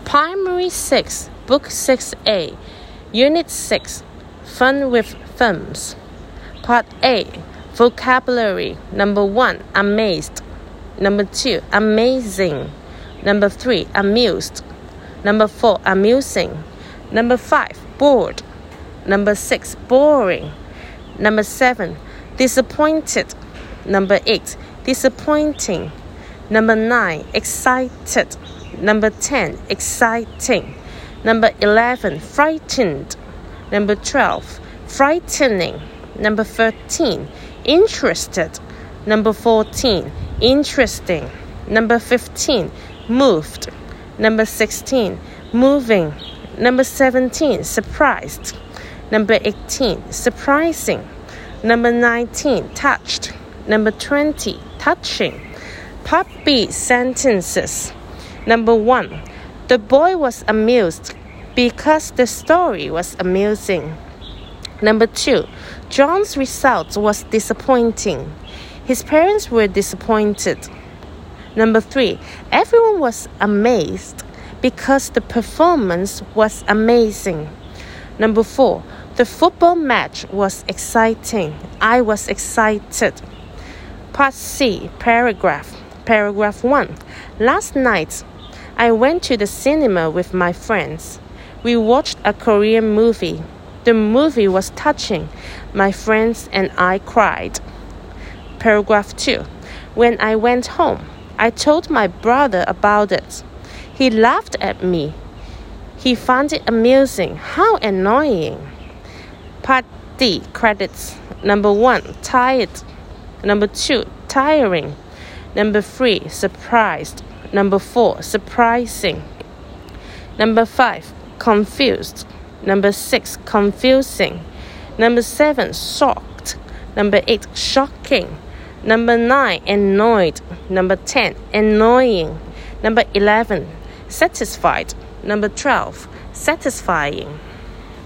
Primary 6, Book 6A, Unit 6, Fun with Thumbs. Part A, Vocabulary. Number 1, amazed. Number 2, amazing. Number 3, amused. Number 4, amusing. Number 5, bored. Number 6, boring. Number 7, disappointed. Number 8, disappointing. Number 9, excited. Number 10, exciting. Number 11, frightened. Number 12, frightening. Number 13, interested. Number 14, interesting. Number 15, moved. Number 16, moving. Number 17, surprised. Number 18, surprising. Number 19, touched. Number 20, touching. Part B, sentences. Number 1, the boy was amused because the story was amusing. Number 2, John's result was disappointing. His parents were disappointed. Number 3, everyone was amazed because the performance was amazing. Number 4, the football match was exciting. I was excited. Part C, paragraph. Paragraph 1, last night, I went to the cinema with my friends. We watched a Korean movie. The movie was touching. My friends and I cried. Paragraph 2. When I went home, I told my brother about it. He laughed at me. He found it amusing. How annoying. Part D. Credits. Number 1, tired. Number 2, tiring. Number 3, surprised. Number 4, surprising. Number 5, confused. Number 6, confusing. Number 7, shocked. Number 8, shocking. Number 9, annoyed. Number 10, annoying. Number 11, satisfied. Number 12, satisfying.